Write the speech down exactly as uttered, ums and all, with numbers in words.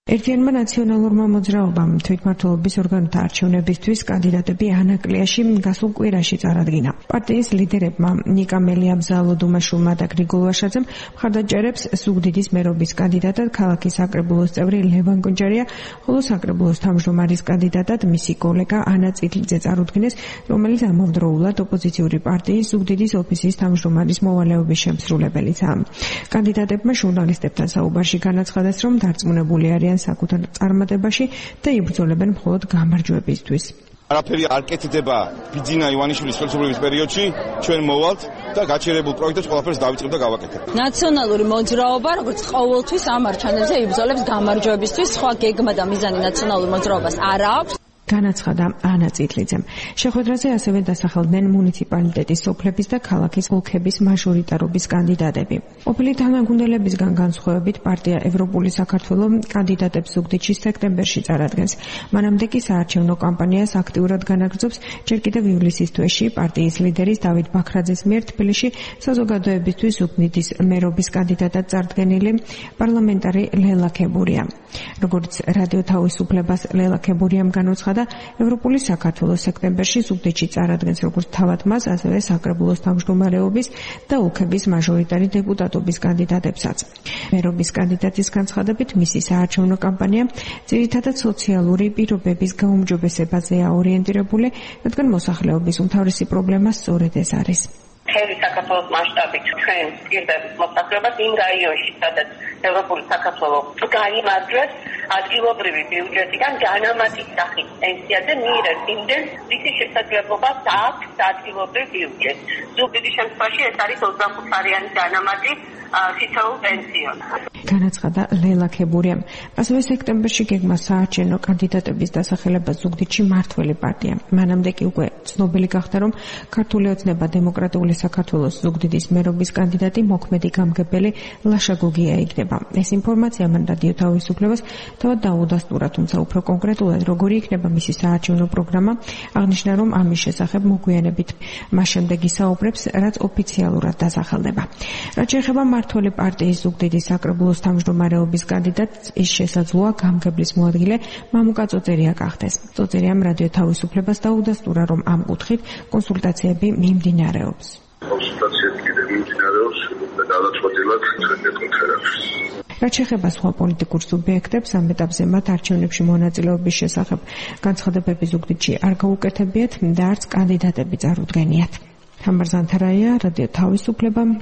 ერთიანმა ნაციონალურმა მოძრაობამ თვითმმართველობის ორგანოთა არჩევნებისთვის კანდიდატები ანაკლიაში გასულ კვირაში წარადგინა. პარტიის ლიდერებმა ნიკა მელიაბზალო დუმაშულმა და გრიგოლ ვაშაძემ მხარდაჭერებს ზუგდიდის მერობის კანდიდატად ქალაქის საკრებულოს წევრი ლევან კუნჯარია, ხოლო საკრებულოს თავმჯდომარის კანდიდატად მისი კოლეგა ანა წითლიძე წარუდგინეს, რომელიც ამავდროულად ოპოზიციური პარტიის ზუგდიდის ოფისის თავმჯდომარის მოვალეობის შემსრულებელიცაა. კანდიდატებმა ჟურნალისტებთან საუბარში განაცხადეს, რომ დარწმუნებული არიან საკუთარ წარმატებაში და იბრძოლებენ მხოლოდ გამარჯვებისთვის. არაფერი არ კეთდება ბიძინა ივანიშვილის ხელისუფლების პერიოდში, ჩვენ მოვალთ და გაჩერებულ პროექტებს ყველაფერს დავიწყებ და გავაკეთებ. ნაციონალური მოძრაობა, როგორც ყოველთვის ამ არჩევნებზე იბრძოლებს გამარჯვებისთვის, სხვა გეგმა და მიზანი ნაციონალურ მოძრაობას არ აქვს. განაცხადა ანა წითლიძემ. შეხვედრაზე ასევე დასახელდნენ მუნიციპალიტეტის სოფლების და ქალაქის ოლქების მაჟორიტარობის კანდიდატები. ყოფილი თანაგუნდელებისგან განსხვავებით პარტია ევროპული საქართველო კანდიდატებს ზუგდიდში სექტემბერში წარადგენს. მანამდე კი საარჩევნო კამპანიას აქტიურად განაგრძობს ჯერ კიდევ ივლისის თვეში პარტიის ლიდერის დავით ბაქრაძეს მიერ თბილისში საზოგადოებისთვის ზუგდიდის მერობის კანდიდატად წარდგენილი პარლამენტარი ლელა ქებურია. როგორც რადიო თავისუფლებას ლელა ქებურიამ განუცხადა, ევროპული საქართველო სექტემბერში ზუგდიდში წარადგენს როგორც თავად მას, ასევე საკრებულოს თავმჯდომარეობის და ოლქების მაჟორიტარი დეპუტატობის კანდიდატებსაც. მერობის კანდიდატის განცხადებით, მისი საარჩევნო კამპანია ძირითადად სოციალური პირობების გაუმჯობესებაზეა ორიენტირებული, რადგან მოსახლეობის უმთავრესი პრობლემა სწორედ ეს არის. მთელი საქართველოს მასშტაბით ჩვენ ვსწირდებით მოსახლეობას იმ რაიონში, სადაც ევროპული საქართველო გაიმარჯვეს ადგილობრივი ბიუჯეტიდან განამატის სახით პენსიაზე მიიღებს იმდენს, რის შესაძლებლობას აქვს ადგილობრივ ბიუჯეტს. ზუგდიდის შემთხვევაში ეს არის ოცდახუთი განამატი სიცოცხლე პენსიონ. განაცხადა ლელა ქებურიამ. ასევე სექტემბერში გეგმა საარჩევნო კანდიდატების დასახელება ზუგდიდში მართველი პარტია. მანამდე კი უკვე ცნობილი გახდა, რომ ქართული ოცნება დემოკრატიული საქართველოს ზუგდიდის მერობის კანდიდატი მოქმედი გამგებელი ლაშა გოგია იქნება. ეს ინფორმაცია მან რადიო თავისუფლებას თავად დაუდასტურა, თუმცა უფრო კონკრეტულად როგორი იქნება მისი საარჩევნო პროგრამა, აღნიშნა, რომ ამის შესახებ მოგვიანებით მას შემდეგ ისაუბრებს, რაც ოფიციალურად დასახელდება. რაც შეეხება მართველი პარტიის ზუგდიდის საკრებულოს თავმჯდომარეობის კანდიდატს, ის შესაძლოა გამგებლის მოადგილე მამუკა წოწერია გახდეს. წოწერიამ რადიო თავისუფლებას დაუდასტურა, რომ ამ კუთხით კონსულტაციები მიმდინარეობს. კონსულტაციები კიდევ მიმდინარეობს და გადაწყვეტილად ჩვენ გეკონფერენს. რაც შეეხება სხვა პოლიტიკურ სუბიექტებს, ამ ეტაპზე მათ არჩევნებში მონაწილეობის შესახებ განცხადებები ზუგდიდში არ გაუკეთებიათ და არც კანდიდატები წარუდგენიათ. თამარ ზანთარაია, რადიო თავისუფლება,